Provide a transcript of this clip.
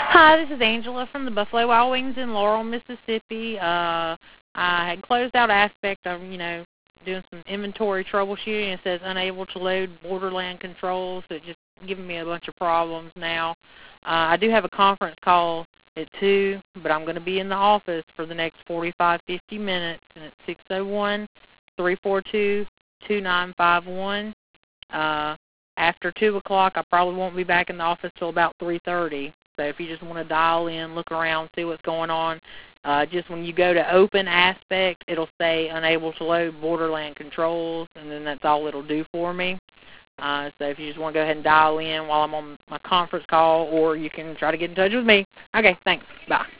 Hi, this is Angela from the Buffalo Wild Wings in Laurel, Mississippi. I had closed out aspect of, doing some inventory troubleshooting. It says unable to load borderland controls. It just giving me a bunch of problems now. I do have a conference call at 2, but I'm going to be in the office for the next 45, 50 minutes, and it's 601-342-2951. After 2 o'clock, I probably won't be back in the office till about 3:30. So if you just want to dial in, look around, see what's going on, just when you go to open aspect, it'll say unable to load borderland controls, and then that's all it'll do for me. So if you just want to go ahead and dial in while I'm on my conference call, or you can try to get in touch with me. Okay, thanks. Bye.